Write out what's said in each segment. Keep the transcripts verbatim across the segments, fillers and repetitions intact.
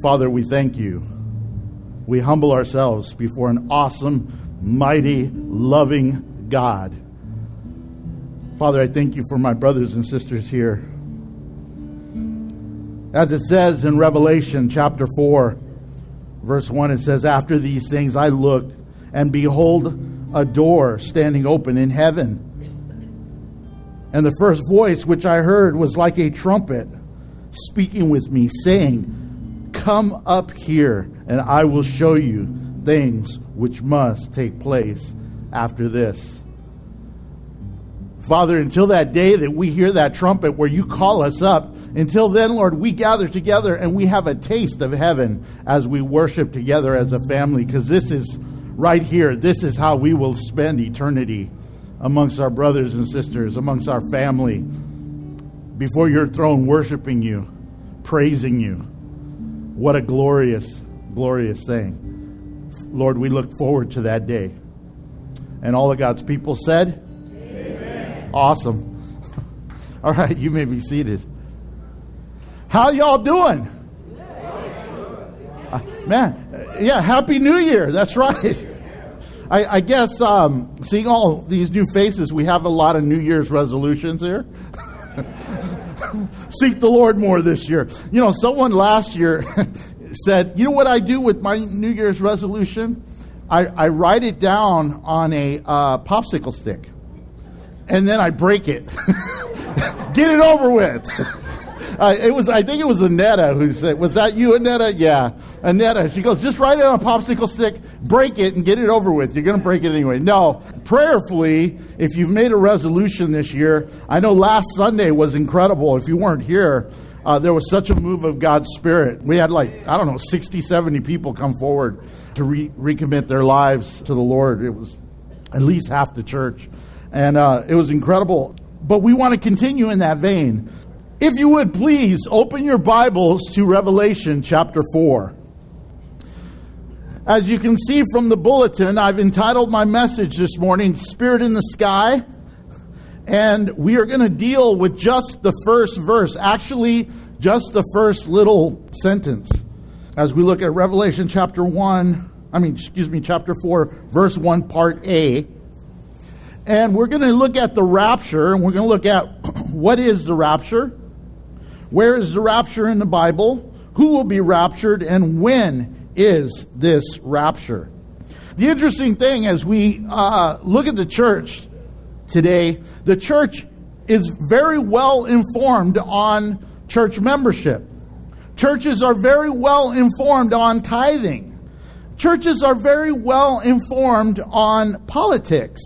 Father, we thank you. We humble ourselves before an awesome, mighty, loving God. Father, I thank you for my brothers and sisters here. As it says in Revelation chapter four, verse one, it says, "After these things I looked, and behold, a door standing open in heaven. And the first voice which I heard was like a trumpet speaking with me, saying, 'Come up here, and I will show you things which must take place after this.'" Father, until that day that we hear that trumpet where you call us up, until then, Lord, we gather together and we have a taste of heaven as we worship together as a family, because this is right here. This is how we will spend eternity amongst our brothers and sisters, amongst our family, before your throne, worshiping you, praising you. What a glorious, glorious thing. Lord, we look forward to that day. And all of God's people said, amen. Awesome. All right, you may be seated. How y'all doing? Uh, man, yeah, Happy New Year. That's right. I, I guess um, seeing all these new faces, we have a lot of New Year's resolutions here. Seek the Lord more this year. You know, someone last year said, you know what I do with my New Year's resolution? I, I write it down on a uh, popsicle stick. And then I break it. Get it over with. Uh, it was, I think it was Annetta who said, was that you, Annetta? Yeah. Annetta. She goes, just write it on a popsicle stick, break it, and get it over with. You're going to break it anyway. No. Prayerfully, if you've made a resolution this year, I know last Sunday was incredible. If you weren't here, uh, there was such a move of God's Spirit. We had like, I don't know, sixty, seventy people come forward to re- recommit their lives to the Lord. It was at least half the church. And uh, it was incredible. But we want to continue in that vein. If you would, please open your Bibles to Revelation chapter four. As you can see from the bulletin, I've entitled my message this morning, Spirit in the Sky. And we are going to deal with just the first verse. Actually, just the first little sentence. As we look at Revelation chapter one, I mean, excuse me, chapter four, verse one, part A. And we're going to look at the rapture, and we're going to look at what is the rapture? Where is the rapture in the Bible? Who will be raptured? And when is this rapture? The interesting thing as we uh, look at the church today, the church is very well informed on church membership. Churches are very well informed on tithing. Churches are very well informed on politics,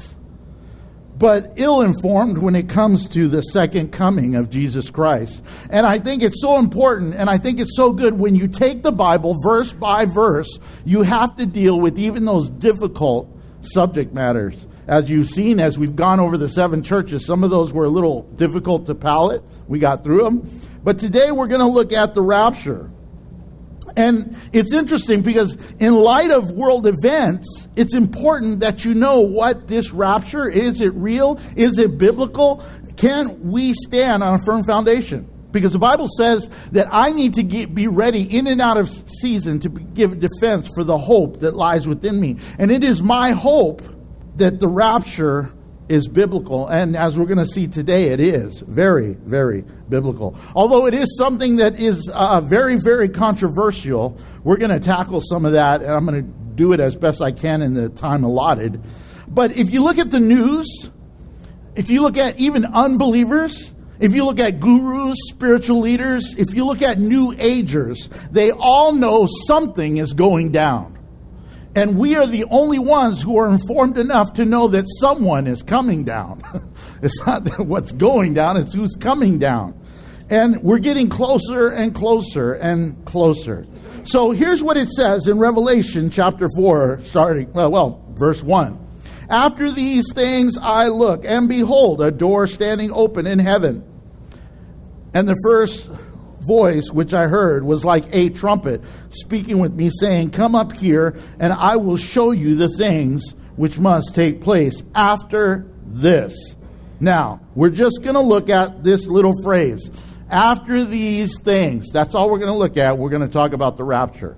but ill-informed when it comes to the second coming of Jesus Christ. And I think it's so important, and I think it's so good when you take the Bible verse by verse, you have to deal with even those difficult subject matters. As you've seen, as we've gone over the seven churches, some of those were a little difficult to palate. We got through them. But today we're going to look at the rapture. And it's interesting because in light of world events, it's important that you know what this rapture is. Is it real? Is it biblical? Can we stand on a firm foundation? Because the Bible says that I need to get, be ready in and out of season to give defense for the hope that lies within me. And it is my hope that the rapture is biblical. And as we're going to see today, it is very, very biblical. Although it is something that is uh, very, very controversial, we're going to tackle some of that, and I'm going to do it as best I can in the time allotted. But if you look at the news, if you look at even unbelievers, if you look at gurus, spiritual leaders, if you look at new agers, they all know something is going down. And we are the only ones who are informed enough to know that someone is coming down. It's not what's going down, it's who's coming down. And we're getting closer and closer and closer. So here's what it says in Revelation chapter four, starting, well, well, verse one. After these things I look, and behold, a door standing open in heaven. And the first voice which I heard was like a trumpet speaking with me, saying, "Come up here, and I will show you the things which must take place after this." Now, we're just going to look at this little phrase. After these things. That's all we're going to look at. We're going to talk about the rapture.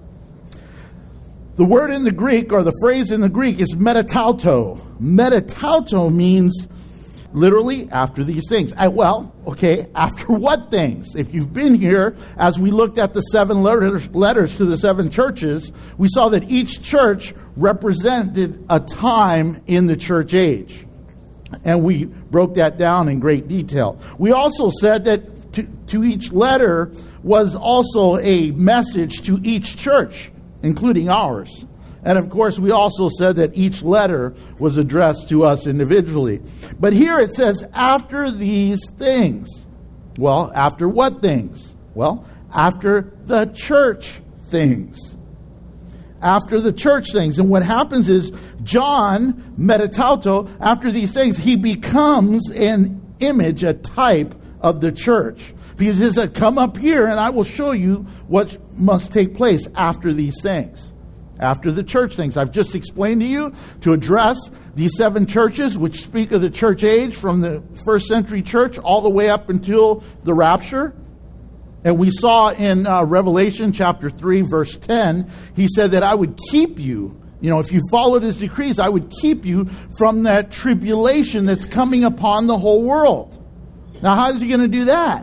The word in the Greek, or the phrase in the Greek, is metatauto. Metatauto means literally after these things. I, well, okay, after what things? If you've been here, as we looked at the seven letters, letters to the seven churches, we saw that each church represented a time in the church age. And we broke that down in great detail. We also said that to, to each letter was also a message to each church, including ours. And of course, we also said that each letter was addressed to us individually. But here it says, after these things. Well, after what things? Well, after the church things. After the church things. And what happens is, John, metatauto, after these things, he becomes an image, a type of the church. Because he says, come up here and I will show you what must take place after these things. After the church things. I've just explained to you to address these seven churches which speak of the church age from the first century church all the way up until the rapture. And we saw in uh, Revelation chapter three, verse ten, he said that I would keep you, you know, if you followed his decrees, I would keep you from that tribulation that's coming upon the whole world. Now, how is he going to do that?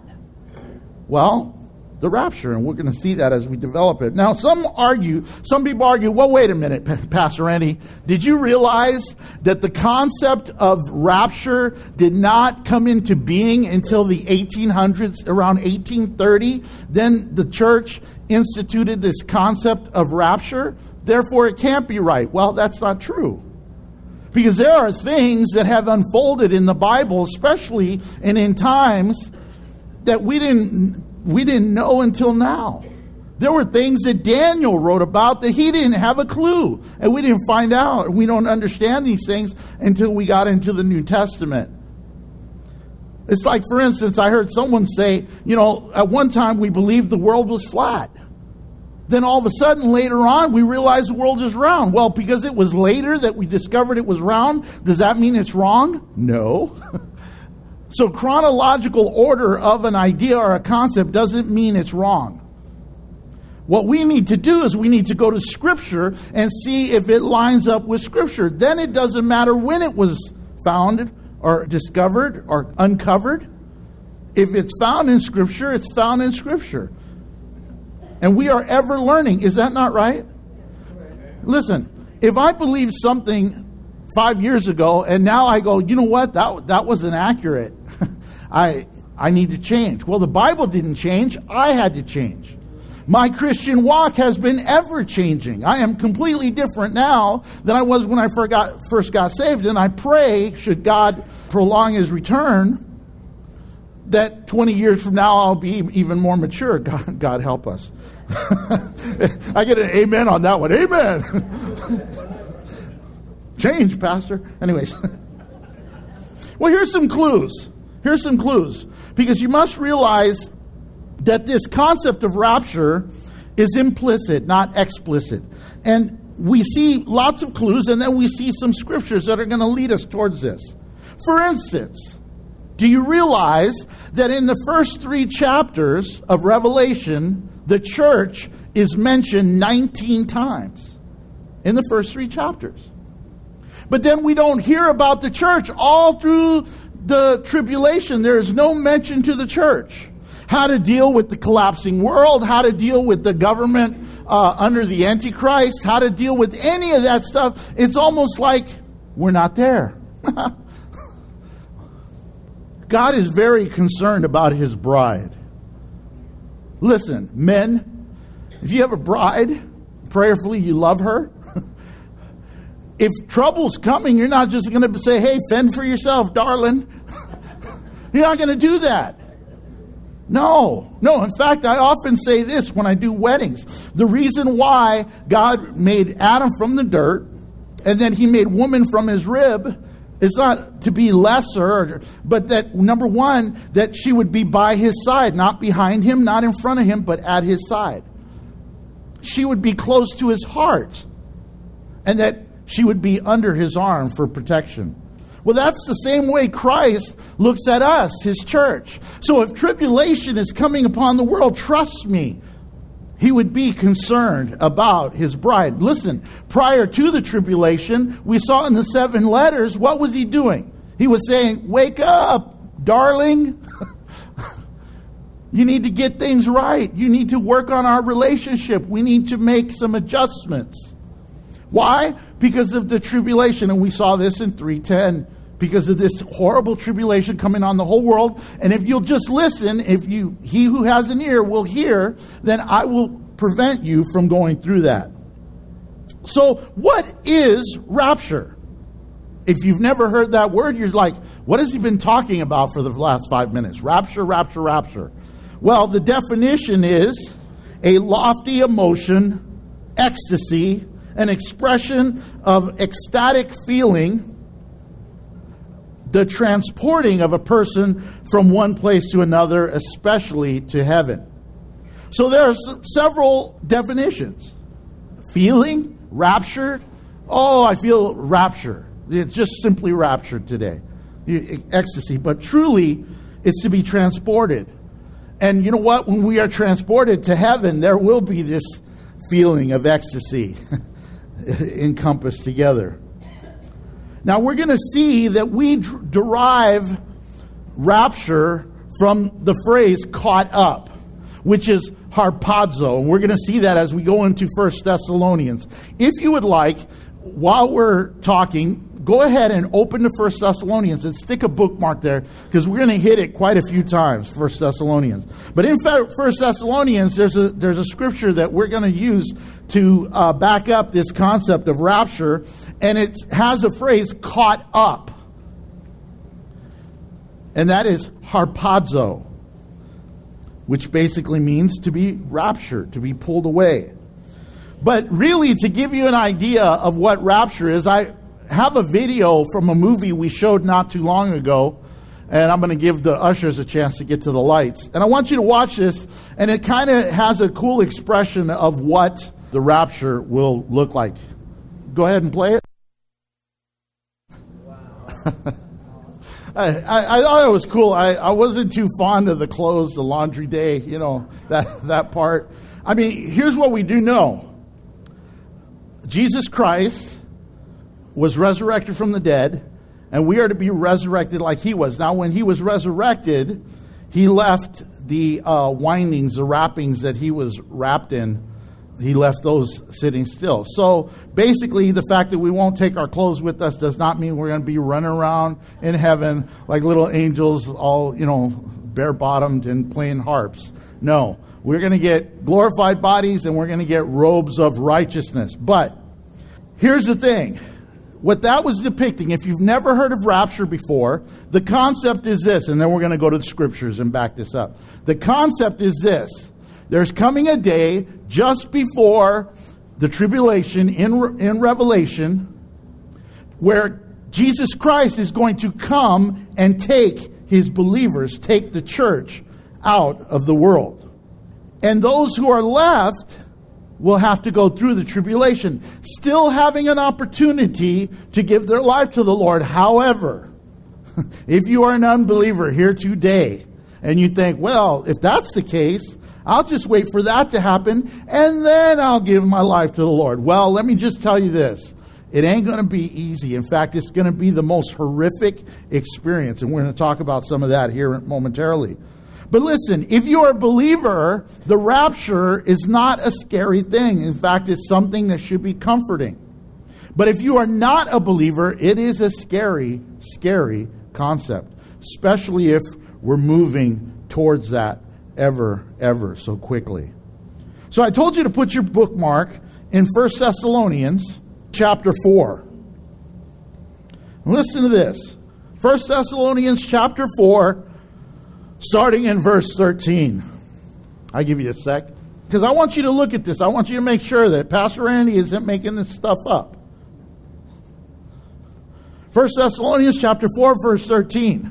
Well, the rapture, and we're going to see that as we develop it. Now, some argue, some people argue, well, wait a minute, Pastor Andy, did you realize that the concept of rapture did not come into being until the eighteen hundreds, around eighteen thirty? Then the church instituted this concept of rapture, therefore it can't be right. Well, that's not true. Because there are things that have unfolded in the Bible, especially and in times that we didn't we didn't know until now. There were things that Daniel wrote about that he didn't have a clue. And we didn't find out. We don't understand these things until we got into the New Testament. It's like, for instance, I heard someone say, you know, at one time we believed the world was flat. Then all of a sudden, later on, we realized the world is round. Well, because it was later that we discovered it was round, does that mean it's wrong? No. So chronological order of an idea or a concept doesn't mean it's wrong. What we need to do is we need to go to Scripture and see if it lines up with Scripture. Then it doesn't matter when it was found or discovered or uncovered. If it's found in Scripture, it's found in Scripture. And we are ever learning. Is that not right? Listen, if I believe something five years ago and now I go, you know what, that that wasn't accurate. I I need to change. Well, the Bible didn't change. I had to change. My Christian walk has been ever changing. I am completely different now than I was when I first got, first got saved. And I pray, should God prolong his return, that twenty years from now I'll be even more mature. God, God help us. I get an amen on that one. Amen. Change, Pastor. Anyways. Well, here's some clues. Here's some clues. Because you must realize that this concept of rapture is implicit, not explicit. And we see lots of clues, and then we see some scriptures that are going to lead us towards this. For instance, do you realize that in the first three chapters of Revelation, the church is mentioned nineteen times in the first three chapters? But then we don't hear about the church all through the tribulation. There is no mention to the church. How to deal with the collapsing world, how to deal with the government uh, under the Antichrist, how to deal with any of that stuff. It's almost like we're not there. God is very concerned about his bride. Listen, men, if you have a bride, prayerfully you love her. If trouble's coming, you're not just going to say, hey, fend for yourself, darling. You're not going to do that. No, no. In fact, I often say this when I do weddings. The reason why God made Adam from the dirt and then he made woman from his rib is not to be lesser, but that, number one, that she would be by his side, not behind him, not in front of him, but at his side. She would be close to his heart, and that she would be under his arm for protection. Well, that's the same way Christ looks at us, his church. So if tribulation is coming upon the world, trust me, he would be concerned about his bride. Listen, prior to the tribulation, we saw in the seven letters, what was he doing? He was saying, wake up, darling. You need to get things right. You need to work on our relationship. We need to make some adjustments. Why? Because of the tribulation. And we saw this in three ten. Because of this horrible tribulation coming on the whole world. And if you'll just listen, if you, he who has an ear will hear, then I will prevent you from going through that. So what is rapture? If you've never heard that word, you're like, what has he been talking about for the last five minutes? Rapture, rapture, rapture. Well, the definition is a lofty emotion, ecstasy, an expression of ecstatic feeling, the transporting of a person from one place to another, especially to heaven. So there are several definitions. Feeling, raptured. Oh, I feel rapture. It's just simply raptured today. Ecstasy. But truly, it's to be transported. And you know what? When we are transported to heaven, there will be this feeling of ecstasy encompassed together. Now, we're going to see that we d- derive rapture from the phrase caught up, which is harpazo. And we're going to see that as we go into First Thessalonians. If you would like, while we're talking, go ahead and open to First Thessalonians and stick a bookmark there, because we're going to hit it quite a few times, First Thessalonians. But in fact, First Thessalonians, there's a there's a scripture that we're going to use to uh, back up this concept of rapture, and it has a phrase, caught up. And that is harpazo, which basically means to be raptured, to be pulled away. But really, to give you an idea of what rapture is, I have a video from a movie we showed not too long ago, and I'm going to give the ushers a chance to get to the lights. And I want you to watch this, and it kind of has a cool expression of what the rapture will look like. Go ahead and play it. Wow. I, I, I thought it was cool. I, I wasn't too fond of the clothes, the laundry day, you know, that, that part. I mean, here's what we do know. Jesus Christ was resurrected from the dead, and we are to be resurrected like he was. Now, when he was resurrected, he left the uh, windings, the wrappings that he was wrapped in, he left those sitting still. So basically, the fact that we won't take our clothes with us does not mean we're going to be running around in heaven like little angels, all, you know, bare-bottomed and playing harps. No, we're going to get glorified bodies, and we're going to get robes of righteousness. But here's the thing. What that was depicting, if you've never heard of rapture before, the concept is this, and then we're going to go to the scriptures and back this up. The concept is this. There's coming a day just before the tribulation in, in Revelation where Jesus Christ is going to come and take his believers, take the church out of the world. And those who are left will have to go through the tribulation, still having an opportunity to give their life to the Lord. However, if you are an unbeliever here today, and you think, well, if that's the case, I'll just wait for that to happen, and then I'll give my life to the Lord. Well, let me just tell you this. It ain't going to be easy. In fact, it's going to be the most horrific experience, and we're going to talk about some of that here momentarily. But listen, if you're a believer, the rapture is not a scary thing. In fact, it's something that should be comforting. But if you are not a believer, it is a scary, scary concept, especially if we're moving towards that ever, ever so quickly. So I told you to put your bookmark in First Thessalonians chapter four. Listen to this. First Thessalonians chapter four, starting in verse thirteen. I'll give you a sec, because I want you to look at this. I want you to make sure that Pastor Randy isn't making this stuff up. First Thessalonians chapter four, verse thirteen.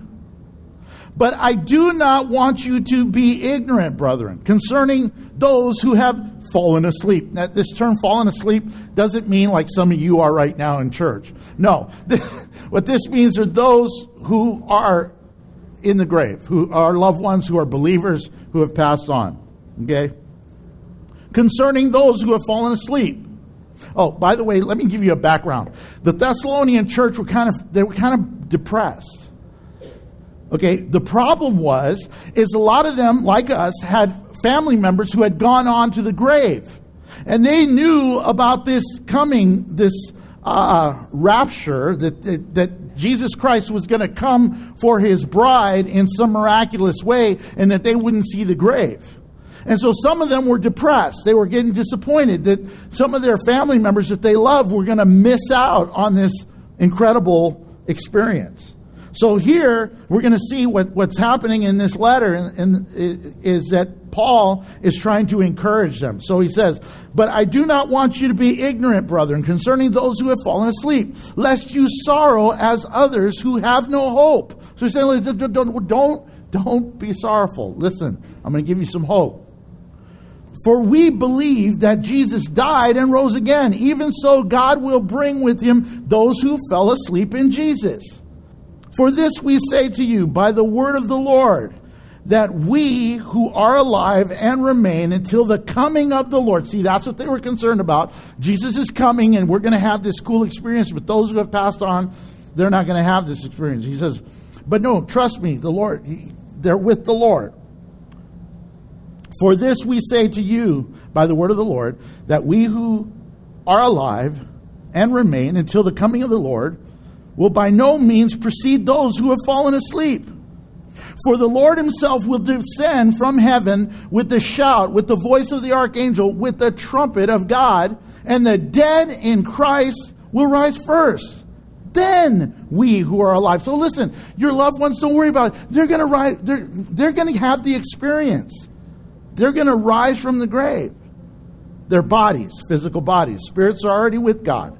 But I do not want you to be ignorant, brethren, concerning those who have fallen asleep. Now, this term fallen asleep doesn't mean like some of you are right now in church. No. This, what this means are those who are in the grave, who are loved ones, who are believers, who have passed on. Okay? Concerning those who have fallen asleep. Oh, by the way, let me give you a background. The Thessalonian church were kind of, they were kind of depressed. Okay, the problem was, is a lot of them, like us, had family members who had gone on to the grave. And they knew about this coming, this uh, rapture, that, that, that Jesus Christ was going to come for his bride in some miraculous way, and that they wouldn't see the grave. And so some of them were depressed. They were getting disappointed that some of their family members that they loved were going to miss out on this incredible experience. So here, we're going to see what, what's happening in this letter, and, and is that Paul is trying to encourage them. So he says, but I do not want you to be ignorant, brethren, concerning those who have fallen asleep, lest you sorrow as others who have no hope. So he's saying, don't, don't, don't, don't be sorrowful. Listen, I'm going to give you some hope. For we believe that Jesus died and rose again. Even so, God will bring with him those who fell asleep in Jesus. For this we say to you by the word of the Lord, that we who are alive and remain until the coming of the Lord. See, that's what they were concerned about. Jesus is coming and we're going to have this cool experience. But those who have passed on, they're not going to have this experience. He says, but no, trust me, the Lord, he, they're with the Lord. For this we say to you by the word of the Lord, that we who are alive and remain until the coming of the Lord will by no means precede those who have fallen asleep. For the Lord himself will descend from heaven with the shout, with the voice of the archangel, with the trumpet of God, and the dead in Christ will rise first. Then we who are alive. So listen, your loved ones, don't worry about it. They're going to rise. They're, they're going to have the experience. They're going to rise from the grave. Their bodies, physical bodies. Spirits are already with God.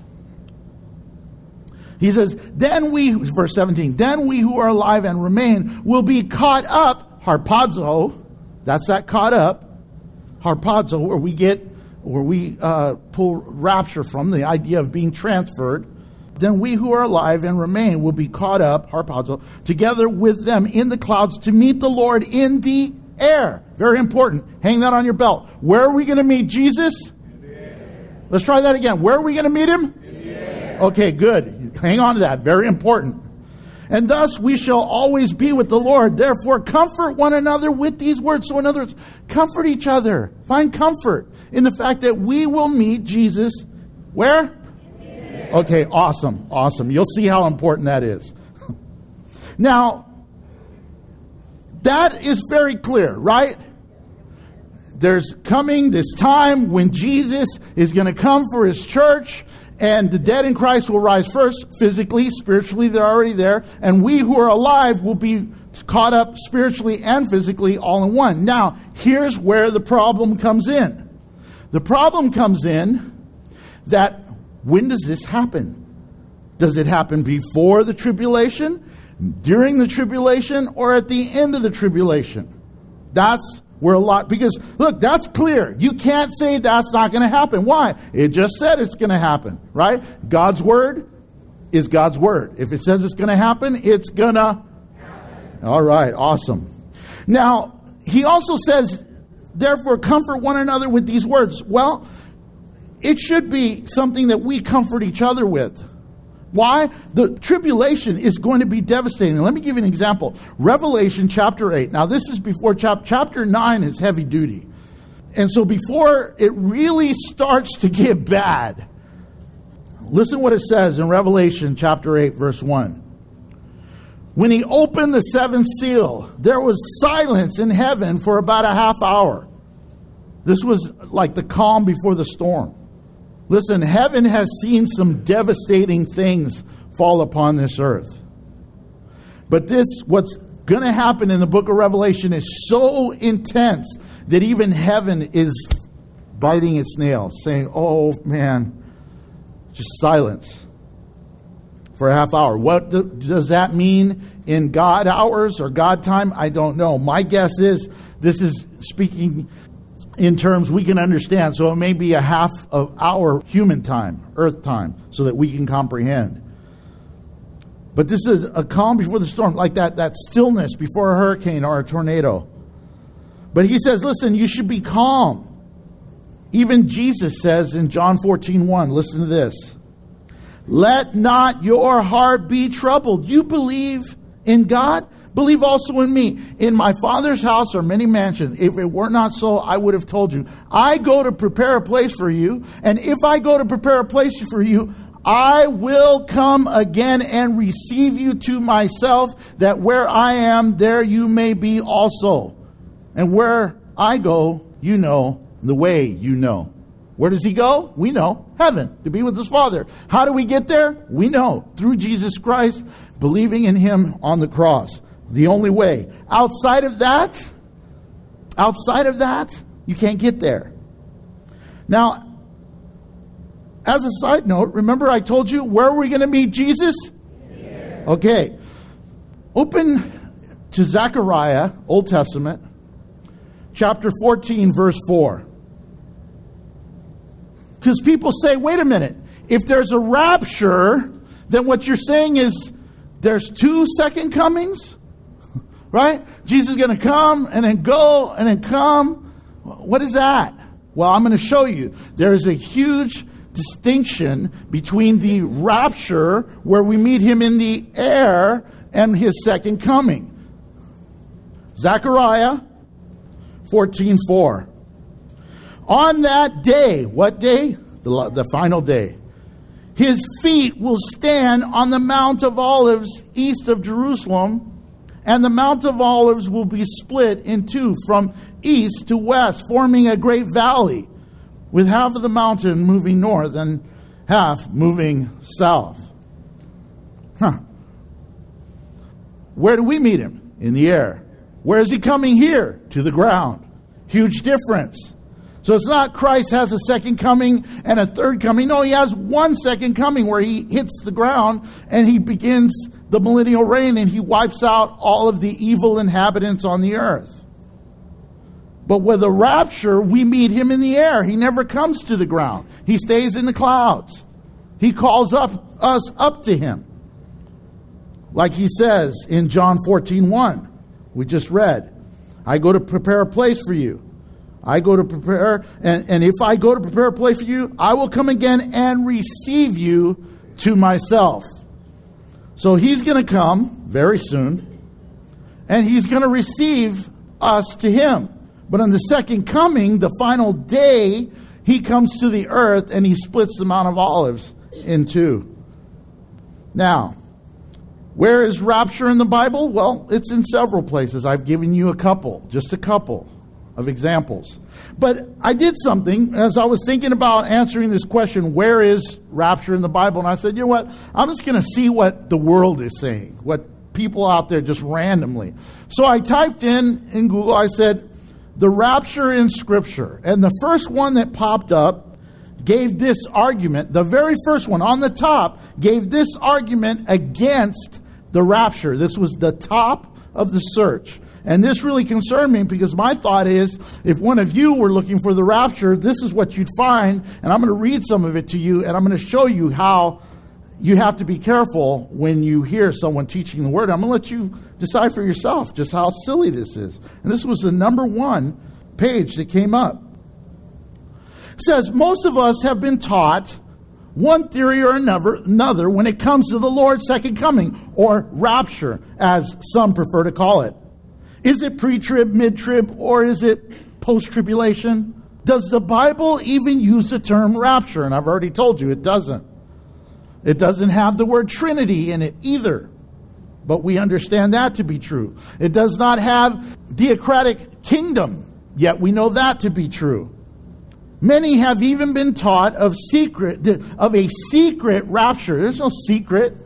He says, then we, verse seventeen, then we who are alive and remain will be caught up, harpazo, that's that caught up, harpazo, where we get, where we uh, pull rapture from, the idea of being transferred. Then we who are alive and remain will be caught up, harpazo, together with them in the clouds to meet the Lord in the air. Very important. Hang that on your belt. Where are we going to meet Jesus? In the air. Let's try that again. Where are we going to meet him? In the air. Okay, good. Hang on to that. Very important. And thus we shall always be with the Lord. Therefore, comfort one another with these words. So in other words, comfort each other. Find comfort in the fact that we will meet Jesus. Where? Okay, awesome. Awesome. You'll see how important that is. Now, that is very clear, right? There's coming this time when Jesus is going to come for his church, and the dead in Christ will rise first, physically, spiritually, they're already there, and we who are alive will be caught up spiritually and physically all in one. Now, here's where the problem comes in. The problem comes in that when does this happen? Does it happen before the tribulation, during the tribulation, or at the end of the tribulation? That's where a lot, because look, that's clear. You can't say that's not going to happen. Why? It just said it's going to happen, right? God's word is God's word. If it says it's going to happen, it's going to happen. All right, awesome. Now, he also says, therefore, comfort one another with these words. Well, it should be something that we comfort each other with. Why? The tribulation is going to be devastating. Let me give you an example. Revelation chapter eight. Now, this is before chap- chapter nine is heavy duty. And so before it really starts to get bad, listen what it says in Revelation chapter eight, verse one. When he opened the seventh seal, there was silence in heaven for about a half hour. This was like the calm before the storm. Listen, heaven has seen some devastating things fall upon this earth. But this, what's going to happen in the book of Revelation is so intense that even heaven is biting its nails, saying, oh man, just silence for a half hour. What do, does that mean in God hours or God time? I don't know. My guess is this is speaking in terms we can understand. So it may be a half of our human time, earth time, so that we can comprehend. But this is a calm before the storm, like that, that stillness before a hurricane or a tornado. But he says, listen, you should be calm. Even Jesus says in John fourteen one, listen to this. Let not your heart be troubled. You believe in God? Believe also in me. In my Father's house are many mansions. If it were not so, I would have told you. I go to prepare a place for you. And if I go to prepare a place for you, I will come again and receive you to myself, that where I am, there you may be also. And where I go, you know, the way you know. Where does he go? We know. Heaven, to be with his Father. How do we get there? We know. Through Jesus Christ, believing in him on the cross. The only way. Outside of that, outside of that, you can't get there. Now, as a side note, remember I told you, where are we going to meet Jesus? Here. Okay. Open to Zechariah, Old Testament, chapter fourteen, verse four. Because people say, wait a minute, if there's a rapture, then what you're saying is there's two second comings? Right? Jesus is going to come and then go and then come. What is that? Well, I'm going to show you. There's a huge distinction between the rapture, where we meet him in the air, and his second coming. Zechariah fourteen four. On that day, what day? The, the final day. His feet will stand on the Mount of Olives east of Jerusalem, and the Mount of Olives will be split in two from east to west, forming a great valley, with half of the mountain moving north and half moving south. Huh. Where do we meet him? In the air. Where is he coming? Here, to the ground. Huge difference. So it's not Christ has a second coming and a third coming. No, he has one second coming where he hits the ground and he begins the millennial reign and he wipes out all of the evil inhabitants on the earth. But with the rapture, we meet him in the air. He never comes to the ground. He stays in the clouds. He calls up us up to him. Like he says in John fourteen one, we just read, I go to prepare a place for you. I go to prepare, and, and if I go to prepare a place for you, I will come again and receive you to myself. So he's going to come very soon, and he's going to receive us to him. But on the second coming, the final day, he comes to the earth and he splits the Mount of Olives in two. Now, where is rapture in the Bible? Well, it's in several places. I've given you a couple, just a couple of examples. But I did something as I was thinking about answering this question, where is rapture in the Bible? And I said, you know what? I'm just going to see what the world is saying, what people out there just randomly. So I typed in in Google, I said, the rapture in Scripture. And the first one that popped up gave this argument, the very first one on the top, gave this argument against the rapture. This was the top of the search. And this really concerned me because my thought is, if one of you were looking for the rapture, this is what you'd find. And I'm going to read some of it to you, and I'm going to show you how you have to be careful when you hear someone teaching the word. I'm going to let you decide for yourself just how silly this is. And this was the number one page that came up. It says, most of us have been taught one theory or another, another when it comes to the Lord's second coming, or rapture, as some prefer to call it. Is it pre-trib, mid-trib, or is it post-tribulation? Does the Bible even use the term rapture? And I've already told you it doesn't. It doesn't have the word Trinity in it either. But we understand that to be true. It does not have theocratic kingdom, yet we know that to be true. Many have even been taught of secret of a secret rapture. There's no secret.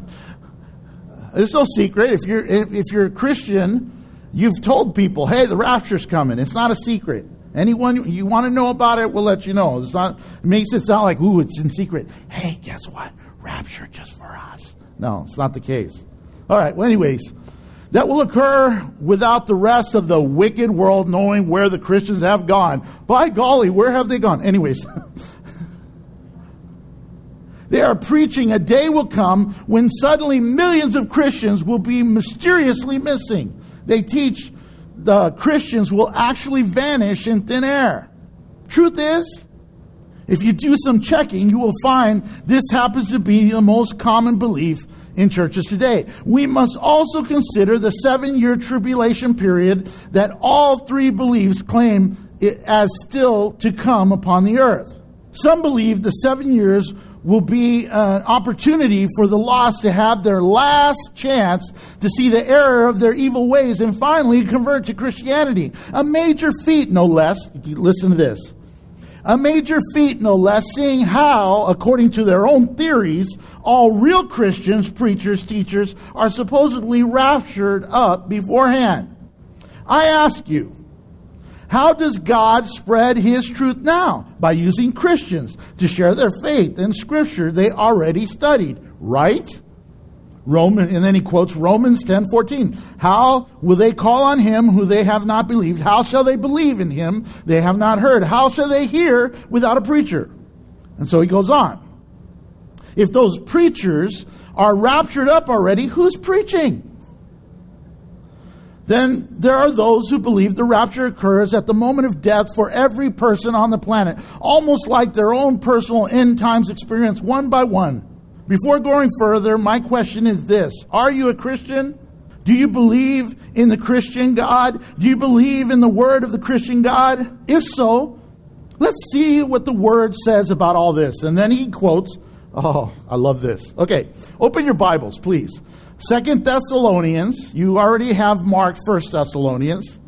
There's no secret. If you're if you're a Christian, you've told people, hey, the rapture's coming. It's not a secret. Anyone you want to know about it, we'll let you know. It's not, it makes it sound like, ooh, it's in secret. Hey, guess what? Rapture just for us. No, it's not the case. All right, well, anyways. that will occur without the rest of the wicked world knowing where the Christians have gone. By golly, where have they gone? Anyways, they are preaching a day will come when suddenly millions of Christians will be mysteriously missing. They teach the Christians will actually vanish in thin air. Truth is, if you do some checking, you will find this happens to be the most common belief in churches today. We must also consider the seven-year tribulation period that all three beliefs claim it as still to come upon the earth. Some believe the seven years will be an opportunity for the lost to have their last chance to see the error of their evil ways and finally convert to Christianity. A major feat, no less. Listen to this. A major feat, no less, seeing how, according to their own theories, all real Christians, preachers, teachers, are supposedly raptured up beforehand. I ask you, how does God spread His truth now? By using Christians to share their faith in Scripture they already studied, right? Roman, and then he quotes Romans ten fourteen. How will they call on Him who they have not believed? How shall they believe in Him they have not heard? How shall they hear without a preacher? And so he goes on. If those preachers are raptured up already, who's preaching? Then there are those who believe the rapture occurs at the moment of death for every person on the planet, almost like their own personal end times experience one by one. Before going further, my question is this. Are you a Christian? Do you believe in the Christian God? Do you believe in the Word of the Christian God? If so, let's see what the Word says about all this. And then he quotes, oh, I love this. Okay, open your Bibles, please. Second Thessalonians, you already have marked First Thessalonians.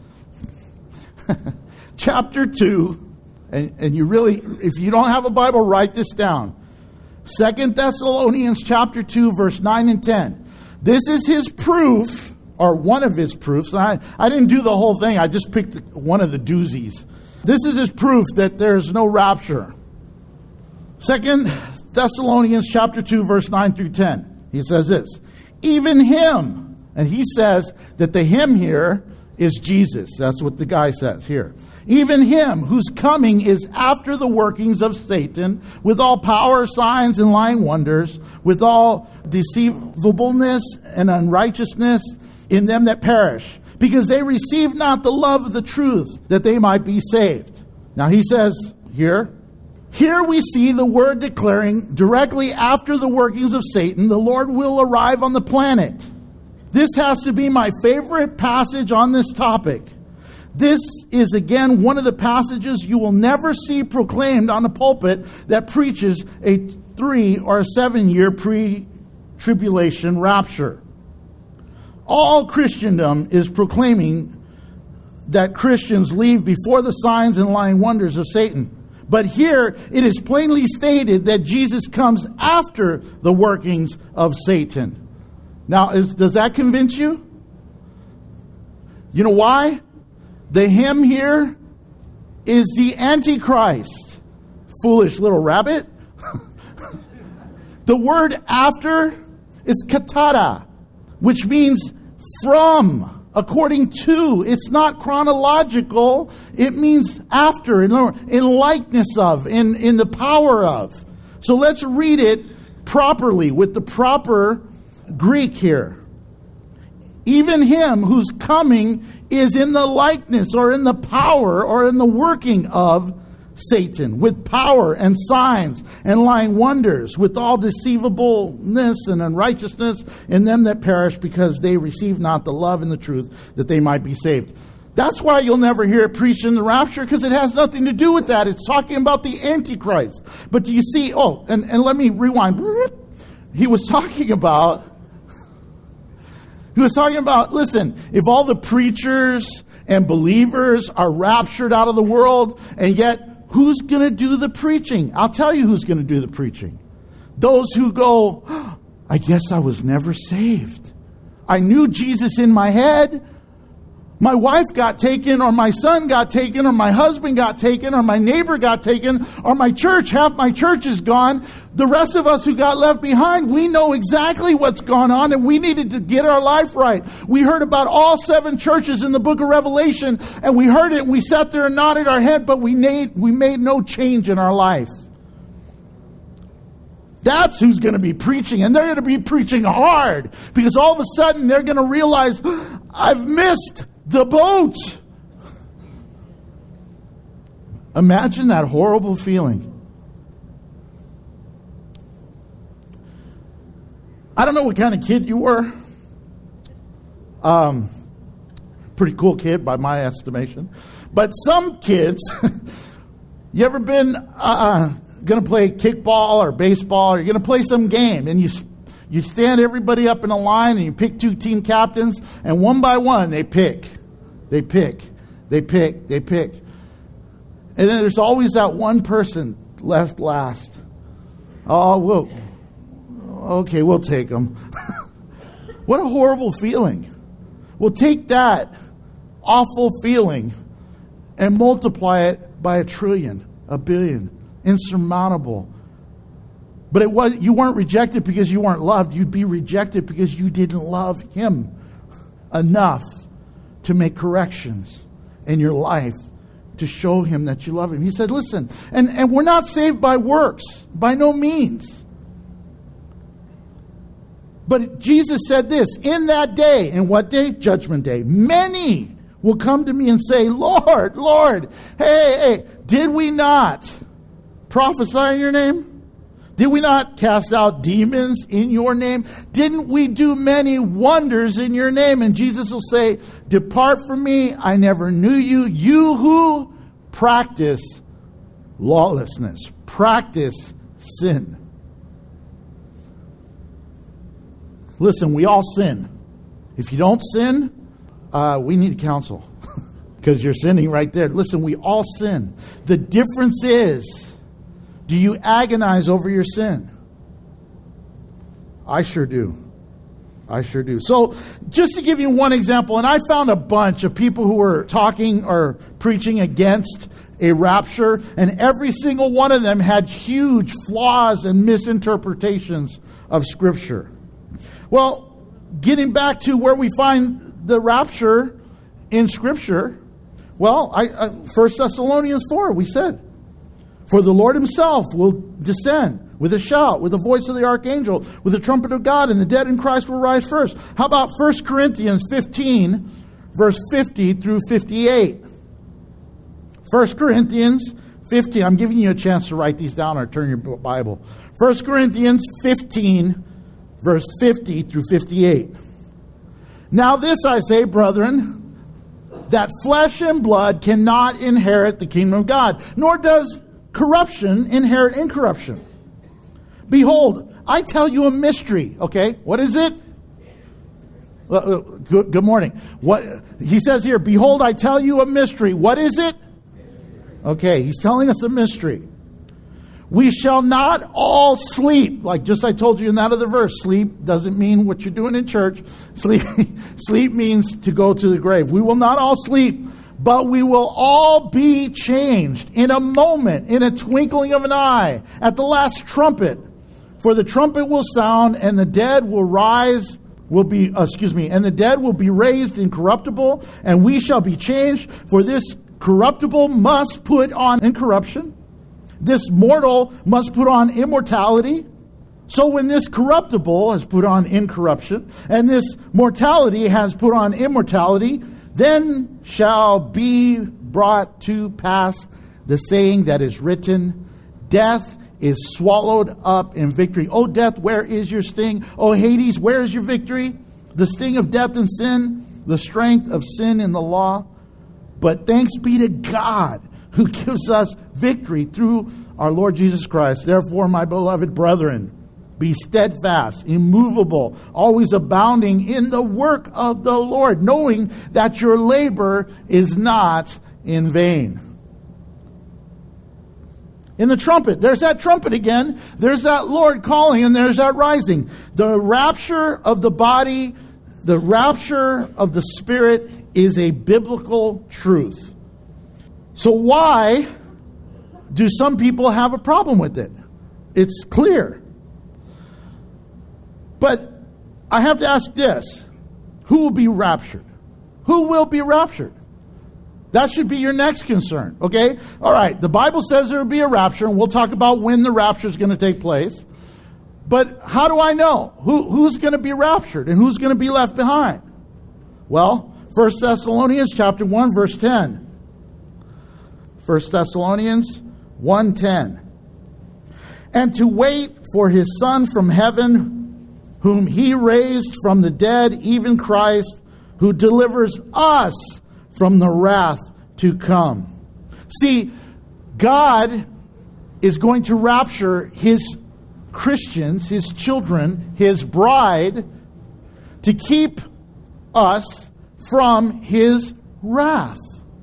Chapter two, and, and you really, if you don't have a Bible, write this down. Second Thessalonians chapter two, verse nine and ten. This is his proof, or one of his proofs. I, I didn't do the whole thing. I just picked one of the doozies. This is his proof that there's no rapture. Second Thessalonians chapter two, verse nine through ten. He says this. Even him, and he says that the him here is Jesus. That's what the guy says here. Even him whose coming is after the workings of Satan, with all power, signs, and lying wonders, with all deceivableness and unrighteousness in them that perish, because they receive not the love of the truth, that they might be saved. Now he says here, here we see the word declaring directly after the workings of Satan, the Lord will arrive on the planet. This has to be my favorite passage on this topic. This is, again, one of the passages you will never see proclaimed on a pulpit that preaches a three or a seven-year pre-tribulation rapture. All Christendom is proclaiming that Christians leave before the signs and lying wonders of Satan. But here it is plainly stated that Jesus comes after the workings of Satan. Now, is, does that convince you? You know why? The him here is the Antichrist. Foolish little rabbit. The word after is katata, which means from, according to. It's not chronological. It means after, in, in likeness of, in, in the power of. So let's read it properly with the proper Greek here. Even him whose coming is in the likeness or in the power or in the working of Satan, with power and signs and lying wonders, with all deceivableness and unrighteousness in them that perish, because they receive not the love and the truth, that they might be saved. That's why you'll never hear it preached in the rapture, because it has nothing to do with that. It's talking about the Antichrist. But do you see, oh, and, and let me rewind. He was talking about He was talking about, listen, if all the preachers and believers are raptured out of the world, and yet who's going to do the preaching? I'll tell you who's going to do the preaching. Those who go, oh, I guess I was never saved. I knew Jesus in my head, my wife got taken, or my son got taken, or my husband got taken, or my neighbor got taken, or my church, half my church is gone. The rest of us who got left behind, we know exactly what's gone on, and we needed to get our life right. We heard about all seven churches in the book of Revelation, and we heard it, and we sat there and nodded our head, but we made, we made no change in our life. That's who's going to be preaching, and they're going to be preaching hard, because all of a sudden they're going to realize, I've missed the boat. Imagine that horrible feeling. I don't know what kind of kid you were. Um, pretty cool kid by my estimation. But some kids, you ever been uh, going to play kickball or baseball, or you're going to play some game, and you you stand everybody up in a line and you pick two team captains, and one by one they pick. They pick, they pick, they pick. And then there's always that one person left last. Oh, we'll, okay, we'll take them. What a horrible feeling. We'll take that awful feeling and multiply it by a trillion, a billion, insurmountable. But it was, you weren't rejected because you weren't loved. You'd be rejected because you didn't love Him enough to make corrections in your life to show Him that you love Him. He said, listen, and, and we're not saved by works, by no means. But Jesus said this, in that day, in what day? Judgment day. Many will come to me and say, Lord, Lord, hey, hey, did we not prophesy in your name? Did we not cast out demons in your name? Didn't we do many wonders in your name? And Jesus will say, depart from me, I never knew you. You who practice lawlessness, practice sin. Listen, we all sin. If you don't sin, uh, we need counsel because you're sinning right there. Listen, we all sin. The difference is, do you agonize over your sin? I sure do. I sure do. So just to give you one example, and I found a bunch of people who were talking or preaching against a rapture, and every single one of them had huge flaws and misinterpretations of Scripture. Well, getting back to where we find the rapture in Scripture, well, I, I, First Thessalonians four, we said, for the Lord Himself will descend with a shout, with the voice of the archangel, with the trumpet of God, and the dead in Christ will rise first. How about First Corinthians fifteen, verse fifty through fifty-eight? First Corinthians fifteen. I'm giving you a chance to write these down or turn your Bible. First Corinthians fifteen, verse fifty through fifty-eight. Now this I say, brethren, that flesh and blood cannot inherit the kingdom of God, nor does corruption inherit incorruption. Behold, I tell you a mystery. Okay, what is it? Uh, good, good morning. What he says here, behold, I tell you a mystery. What is it? Okay, he's telling us a mystery. We shall not all sleep. Like just I told you in that other verse, sleep doesn't mean what you're doing in church. Sleep, sleep means to go to the grave. We will not all sleep, but we will all be changed in a moment, in a twinkling of an eye, at the last trumpet. For the trumpet will sound, and the dead will rise, will be, uh, excuse me, and the dead will be raised incorruptible, and we shall be changed. For this corruptible must put on incorruption. This mortal must put on immortality. So when this corruptible has put on incorruption, and this mortality has put on immortality, then shall be brought to pass the saying that is written, death is swallowed up in victory. O death, where is your sting? O Hades, where is your victory? The sting of death and sin, the strength of sin in the law. But thanks be to God who gives us victory through our Lord Jesus Christ. Therefore, my beloved brethren, be steadfast, immovable, always abounding in the work of the Lord, knowing that your labor is not in vain. In the trumpet, there's that trumpet again. There's that Lord calling, and there's that rising. The rapture of the body the rapture of the Spirit is a biblical truth. So why do some people have a problem with it? It's clear. But I have to ask this. Who will be raptured? Who will be raptured? That should be your next concern, okay? All right, the Bible says there will be a rapture, and we'll talk about when the rapture is going to take place. But how do I know? Who, who's going to be raptured and who's going to be left behind? Well, First Thessalonians chapter one, verse ten. First Thessalonians one ten. And to wait for his Son from heaven, whom he raised from the dead, even Christ, who delivers us from the wrath to come. See, God is going to rapture his Christians, his children, his bride, to keep us from his wrath.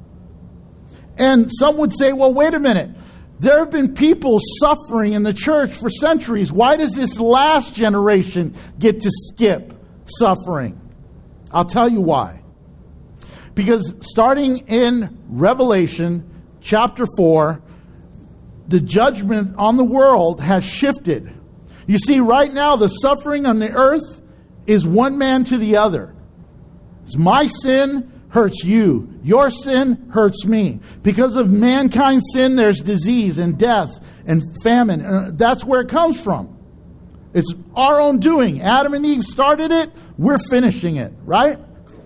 And some would say, well, wait a minute. There have been people suffering in the church for centuries. Why does this last generation get to skip suffering? I'll tell you why. Because starting in Revelation chapter four, the judgment on the world has shifted. You see, right now, the suffering on the earth is one man to the other. It's my sin hurts you. Your sin hurts me. Because of mankind's sin, there's disease and death and famine. That's where it comes from. It's our own doing. Adam and Eve started it. We're finishing it, right?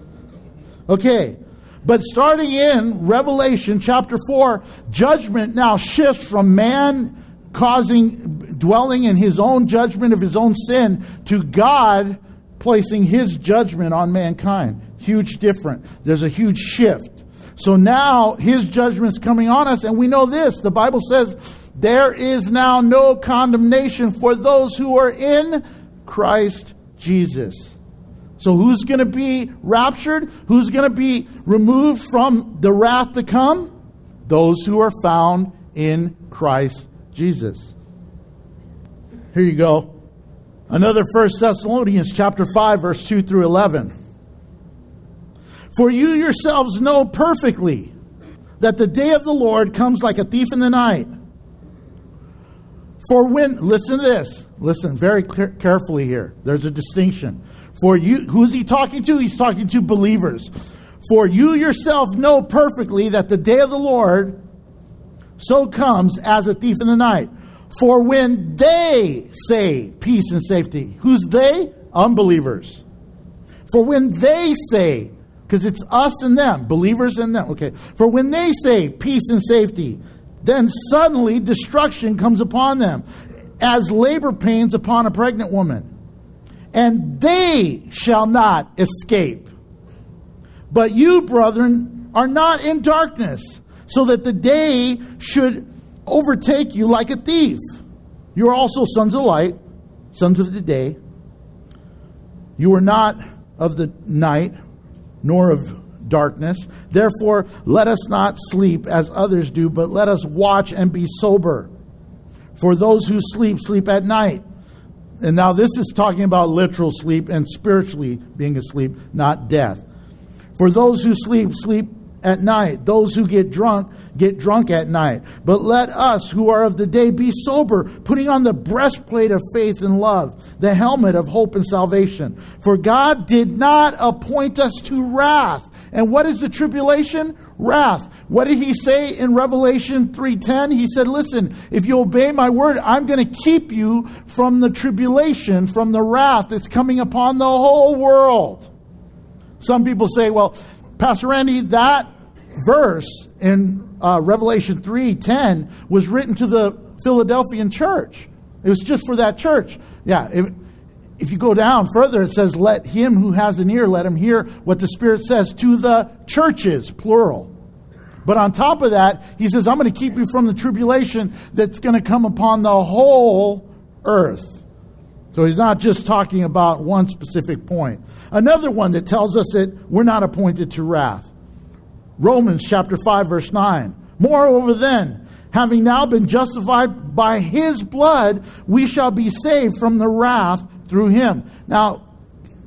Okay. But starting in Revelation chapter four, judgment now shifts from man causing, dwelling in his own judgment of his own sin, to God placing his judgment on mankind. Huge difference. There's a huge shift. So now his judgment's coming on us, and we know this. The Bible says, there is now no condemnation for those who are in Christ Jesus. So who's going to be raptured? Who's going to be removed from the wrath to come? Those who are found in Christ Jesus. Here you go. Another First Thessalonians chapter five, verse two through eleven. For you yourselves know perfectly that the day of the Lord comes like a thief in the night. For when, listen to this. Listen very carefully here. There's a distinction. For you, who's he talking to? He's talking to believers. For you yourself know perfectly that the day of the Lord so comes as a thief in the night. For when they say peace and safety. Who's they? Unbelievers. For when they say, because it's us and them, believers and them. Okay. For when they say peace and safety, then suddenly destruction comes upon them, as labor pains upon a pregnant woman. And they shall not escape. But you, brethren, are not in darkness, so that the day should overtake you like a thief. You are also sons of light, sons of the day. You are not of the night, nor of darkness. Therefore, let us not sleep as others do, but let us watch and be sober. For those who sleep, sleep at night. And now this is talking about literal sleep and spiritually being asleep, not death. For those who sleep, sleep at night. Those who get drunk, get drunk at night. But let us who are of the day be sober, putting on the breastplate of faith and love, the helmet of hope and salvation. For God did not appoint us to wrath. And what is the tribulation? Wrath. What did he say in Revelation three ten? He said, listen, if you obey my word, I'm going to keep you from the tribulation, from the wrath that's coming upon the whole world. Some people say, well, Pastor Randy, that verse in uh, Revelation three ten was written to the Philadelphian church. It was just for that church. Yeah, if, if you go down further, it says, let him who has an ear, let him hear what the Spirit says to the churches, plural. But on top of that, he says, I'm going to keep you from the tribulation that's going to come upon the whole earth. So he's not just talking about one specific point. Another one that tells us that we're not appointed to wrath. Romans chapter five, verse nine. Moreover then, having now been justified by his blood, we shall be saved from the wrath through him. Now,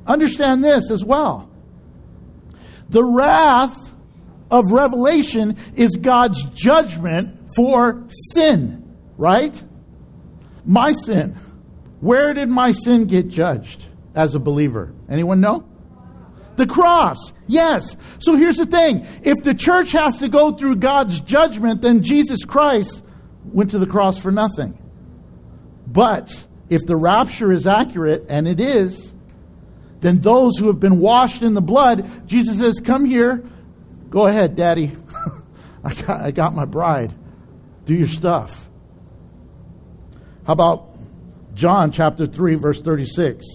understand this as well. The wrath of Revelation is God's judgment for sin, right? My sin. Where did my sin get judged as a believer? Anyone know? The cross. Yes. So here's the thing. If the church has to go through God's judgment, then Jesus Christ went to the cross for nothing. But if the rapture is accurate, and it is, then those who have been washed in the blood, Jesus says, come here. Go ahead, Daddy. I got, I got my bride. Do your stuff. How about John chapter three, verse thirty-six?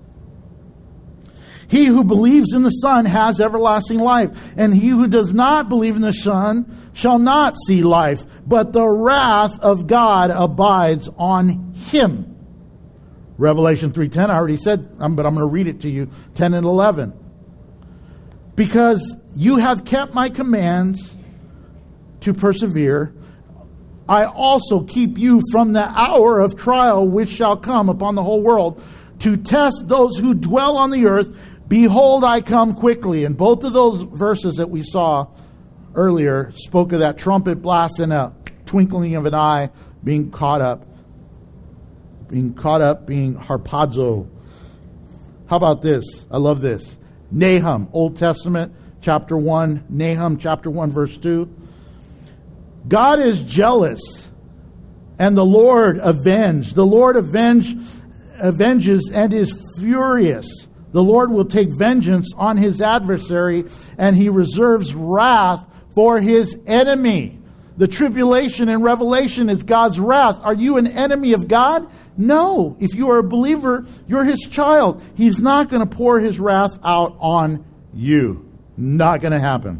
He who believes in the Son has everlasting life, and he who does not believe in the Son shall not see life, but the wrath of God abides on him. Revelation three ten, I already said, but I'm going to read it to you, ten and eleven. Because you have kept my commands to persevere, I also keep you from the hour of trial which shall come upon the whole world, to test those who dwell on the earth. Behold, I come quickly. And both of those verses that we saw earlier spoke of that trumpet blast and a twinkling of an eye, being caught up. Being caught up, being harpazo. How about this? I love this. Nahum, Old Testament, chapter one. Nahum, chapter one, verse two. God is jealous, and the Lord avenged. The Lord avenge, avenges and is furious. The Lord will take vengeance on his adversary, and he reserves wrath for his enemy. The tribulation in Revelation is God's wrath. Are you an enemy of God? No. If you are a believer, you're his child. He's not going to pour his wrath out on you. Not going to happen.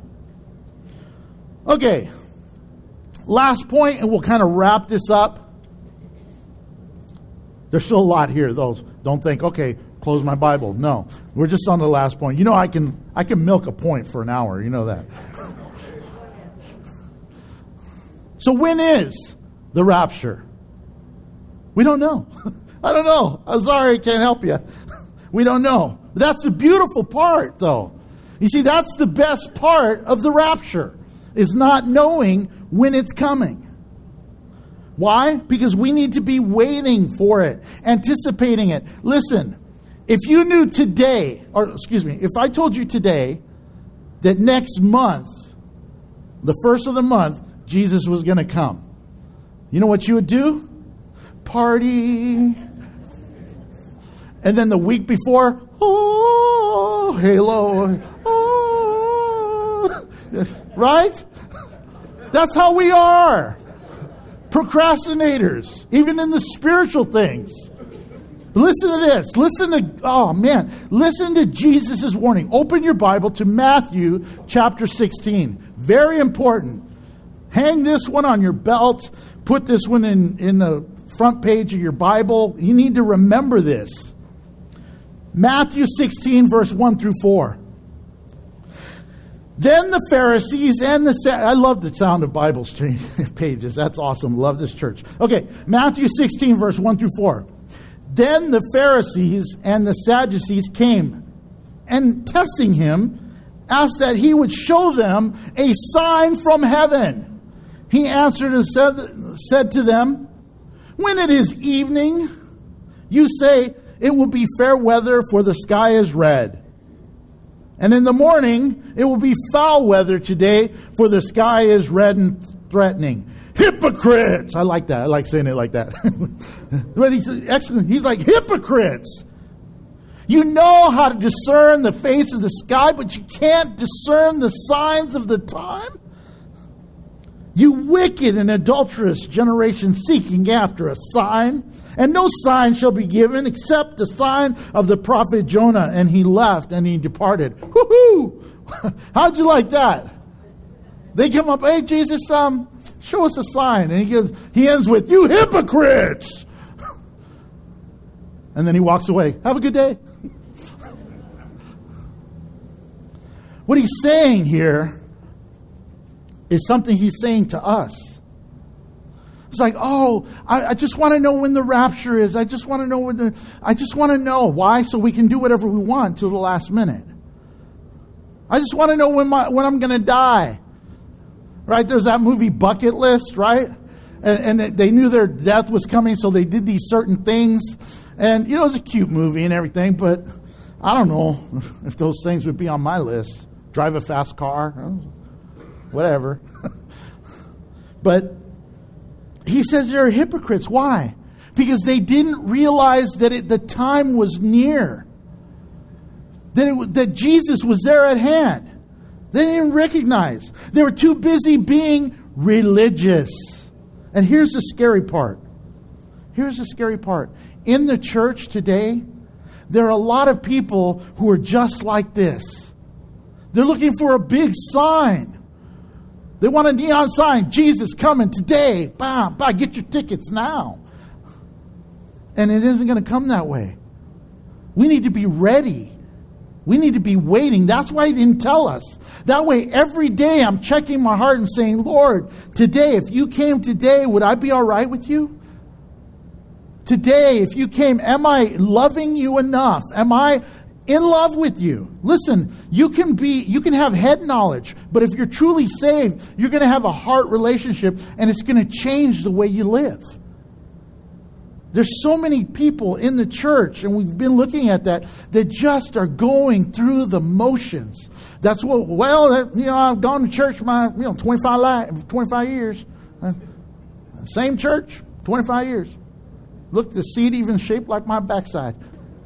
Okay. Last point, and we'll kind of wrap this up. There's still a lot here, though. Don't think, okay, close my Bible. No. We're just on the last point. You know, I can I can milk a point for an hour. You know that. So when is the rapture? We don't know. I don't know. I'm sorry, I can't help you. We don't know. But that's the beautiful part, though. You see, that's the best part of the rapture, is not knowing when it's coming. Why? Because we need to be waiting for it, anticipating it. Listen, if you knew today, or excuse me, if I told you today that next month, the first of the month, Jesus was going to come, you know what you would do? Party. And then the week before, oh, halo. Oh. Right? That's how we are. Procrastinators, even in the spiritual things. Listen to this. Listen to, oh man, listen to Jesus' warning. Open your Bible to Matthew chapter sixteen. Very important. Hang this one on your belt. Put this one in, in the front page of your Bible. You need to remember this. Matthew sixteen, verse one through four. Then the Pharisees and the... I love the sound of Bibles pages. That's awesome. Love this church. Okay, Matthew sixteen, verse one through four. Then the Pharisees and the Sadducees came, and testing him, asked that he would show them a sign from heaven. He answered and said, said to them, when it is evening, you say, it will be fair weather, for the sky is red. And in the morning, it will be foul weather today, for the sky is red and threatening. Hypocrites! I like that. I like saying it like that. But he's, he's like, hypocrites! You know how to discern the face of the sky, but you can't discern the signs of the time? You wicked and adulterous generation, seeking after a sign. And no sign shall be given except the sign of the prophet Jonah. And he left and he departed. Woohoo! How'd you like that? They come up, hey, Jesus, um, show us a sign. And he gives, he ends with, you hypocrites! And then he walks away. Have a good day. What he's saying here is something he's saying to us. It's like, oh, I, I just want to know when the rapture is. I just want to know when the, I just want to know. Why? So we can do whatever we want till the last minute. I just want to know when my when I'm going to die. Right? There's that movie Bucket List, right? And, and they knew their death was coming, so they did these certain things. And, you know, it was a cute movie and everything, but I don't know if those things would be on my list. Drive a fast car, whatever. But he says they're hypocrites. Why? Because they didn't realize that it, the time was near. That, it, that Jesus was there at hand. They didn't even recognize. They were too busy being religious. And here's the scary part. Here's the scary part. In the church today, there are a lot of people who are just like this. They're looking for a big sign. They want a neon sign. Jesus coming today. Bam, bam, get your tickets now. And it isn't going to come that way. We need to be ready. We need to be waiting. That's why he didn't tell us. That way, every day I'm checking my heart and saying, Lord, today, if you came today, would I be all right with you? Today, if you came, am I loving you enough? Am I in love with you? Listen, you can be, you can have head knowledge, but if you're truly saved, you're going to have a heart relationship, and it's going to change the way you live. There's so many people in the church, and we've been looking at that, that just are going through the motions. That's what, well, you know, I've gone to church for my, you know, twenty-five, twenty-five years. Same church, twenty-five years. Look, the seat even shaped like my backside.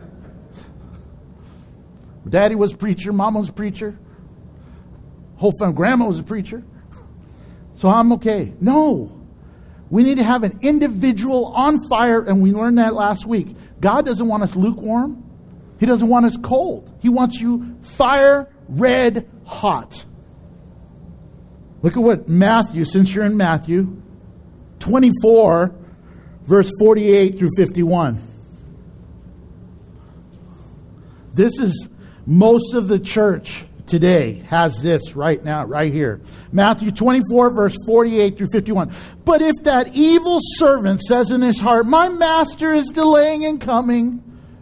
Daddy was a preacher, Mama was a preacher. Whole family, Grandma was a preacher. So I'm okay. No. We need to have an individual on fire, and we learned that last week. God doesn't want us lukewarm. He doesn't want us cold. He wants you fire red hot. Look at what Matthew, since you're in Matthew, twenty-four, verse forty-eight through fifty-one. This is most of the church today has this right now, right here. Matthew twenty-four, verse forty-eight through fifty-one. But if that evil servant says in his heart, my master is delaying in coming.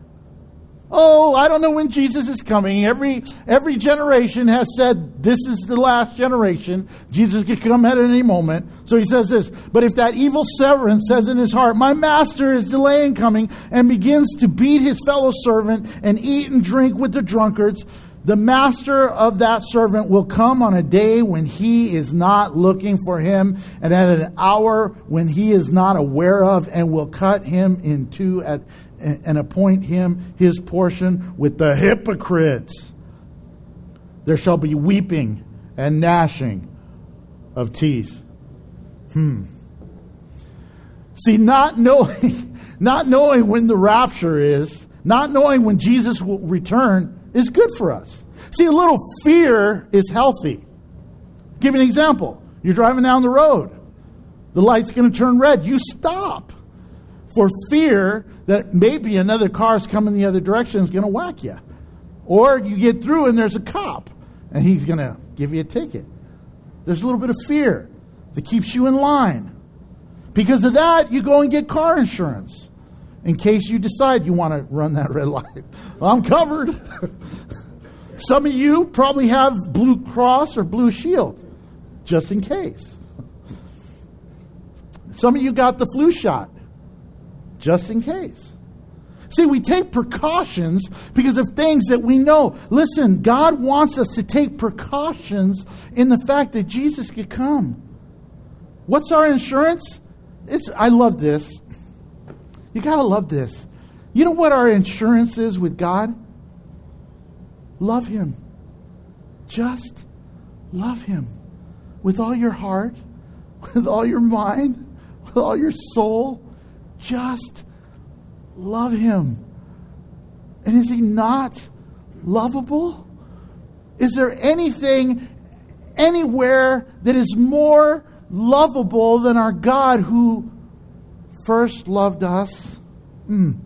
Oh, I don't know when Jesus is coming. Every every generation has said this is the last generation. Jesus could come at any moment. So he says this. But if that evil servant says in his heart, my master is delaying coming, and begins to beat his fellow servant and eat and drink with the drunkards, the master of that servant will come on a day when he is not looking for him, and at an hour when he is not aware of, and will cut him in two at, and appoint him his portion with the hypocrites. There shall be weeping and gnashing of teeth. Hmm. See, not knowing, not knowing when the rapture is, not knowing when Jesus will return, is good for us. See, a little fear is healthy. Give you an example. You're driving down the road. The light's going to turn red. You stop for fear that maybe another car's coming the other direction is going to whack you. Or you get through and there's a cop and he's going to give you a ticket. There's a little bit of fear that keeps you in line. Because of that, you go and get car insurance in case you decide you want to run that red light. Well, I'm covered. Some of you probably have Blue Cross or Blue Shield, just in case. Some of you got the flu shot, just in case. See, we take precautions because of things that we know. Listen, God wants us to take precautions in the fact that Jesus could come. What's our insurance? It's. I love this. You got to love this. You know what our insurance is with God? Love Him. Just love Him. With all your heart, with all your mind, with all your soul. Just love Him. And is He not lovable? Is there anything anywhere that is more lovable than our God who first loved us? Mm.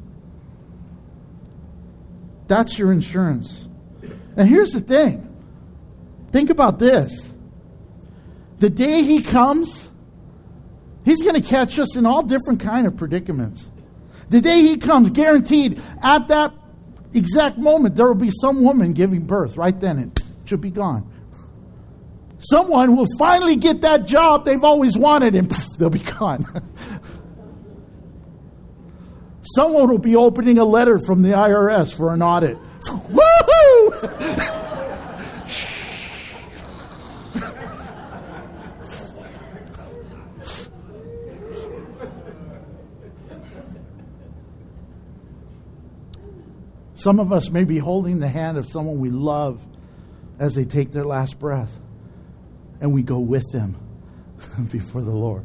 That's your insurance. And here's the thing. Think about this. The day He comes, He's going to catch us in all different kind of predicaments. The day He comes, guaranteed, at that exact moment, there will be some woman giving birth right then, and she'll be gone. Someone will finally get that job they've always wanted, and poof, they'll be gone. Someone will be opening a letter from the I R S for an audit. Woohoo! Some of us may be holding the hand of someone we love as they take their last breath, and we go with them before the Lord.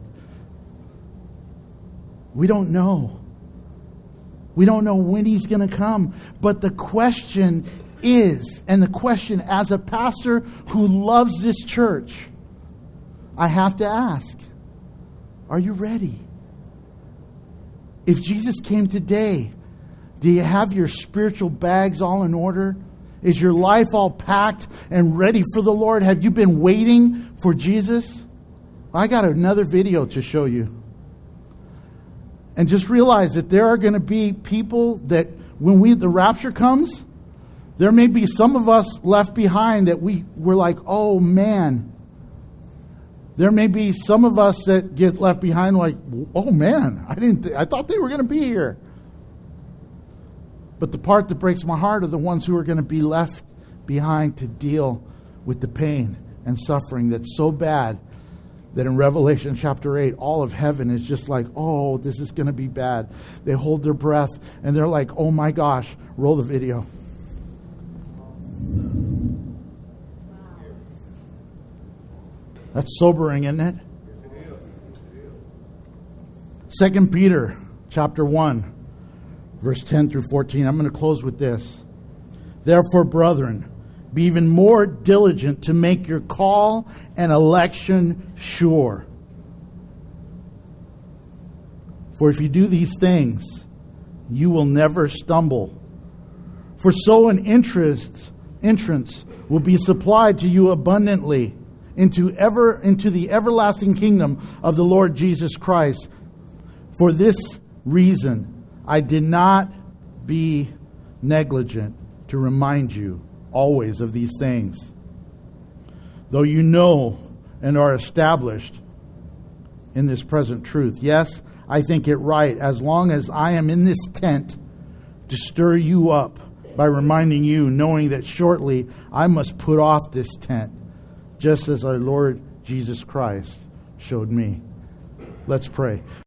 We don't know. We don't know when He's going to come. But the question is, and the question as a pastor who loves this church, I have to ask, are you ready? If Jesus came today, do you have your spiritual bags all in order? Is your life all packed and ready for the Lord? Have you been waiting for Jesus? I got another video to show you. And just realize that there are going to be people that when we the rapture comes, there may be some of us left behind that we we're like, oh man. There may be some of us that get left behind like, oh man, I didn't th- I thought they were going to be here. But the part that breaks my heart are the ones who are going to be left behind to deal with the pain and suffering that's so bad that in Revelation chapter eight, all of heaven is just like, oh, this is going to be bad. They hold their breath and they're like, oh my gosh, roll the video. That's sobering, isn't it? Second Peter chapter one, verse ten through fourteen. I'm going to close with this. Therefore, brethren, be even more diligent to make your call and election sure. For if you do these things, you will never stumble. For so an interest, entrance will be supplied to you abundantly into ever into the everlasting kingdom of the Lord Jesus Christ. For this reason, I did not be negligent to remind you always of these things, though you know and are established in this present truth. Yes, I think it right, as long as I am in this tent, to stir you up by reminding you, knowing that shortly I must put off this tent, just as our Lord Jesus Christ showed me. Let's pray.